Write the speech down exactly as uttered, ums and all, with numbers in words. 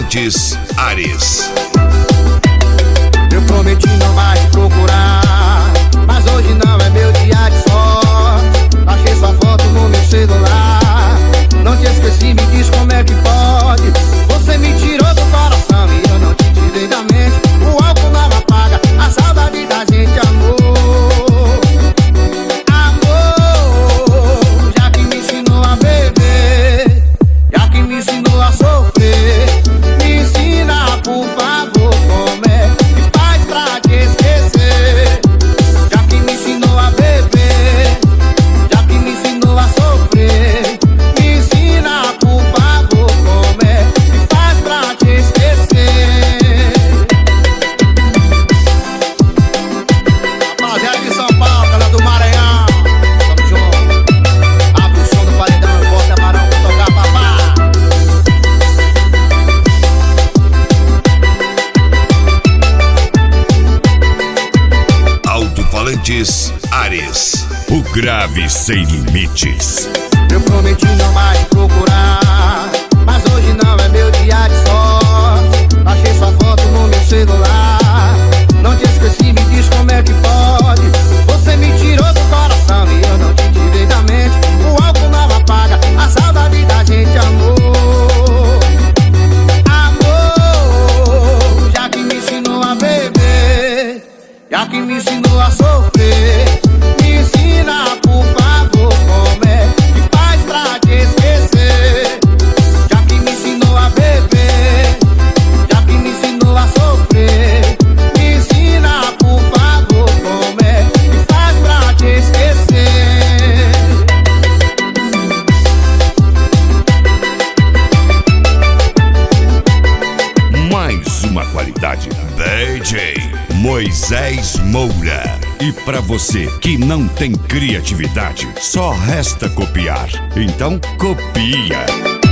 Falantes Ares. Eu prometi não mais te procurar, mas hoje não é meu dia de sorte. Achei sua foto no meu celular, não te esqueci, me diz como é que pode. Você me tirou do coração e eu não te tirei da mente. O álcool não apaga a saudade da gente, amor. Amor, já que me ensinou a beber, já que me ensinou a sofrer, me ensina, por favor, como é que faz pra te esquecer. Já que me ensinou a beber, já que me ensinou a sofrer, me ensina, por favor, como é que faz pra te esquecer. Rapaziada de São Paulo, galera do Maranhão, tamo junto. Abre o som do paredão e bota Barão pra tocar, papá. Alto-Falantes Ares. O grave sem limites. Eu prometi não mais te procurar, mas hoje não é meu dia de sorte. Achei sua foto no meu celular, não te esqueci, me diz como é que pode. Você me tirou do coração e eu não te tirei da mente. O álcool não apaga a saudade da gente, amor. Amor, já que me ensinou a beber, já que me ensinou a sofrer, me ensina, por favor, como é que faz pra te esquecer. Já que me ensinou a beber, já que me ensinou a sofrer, me ensina, por favor, como é que faz pra te esquecer. Mais uma qualidade. D J Moisés Moura. E pra você que não tem criatividade, só resta copiar. Então, copia.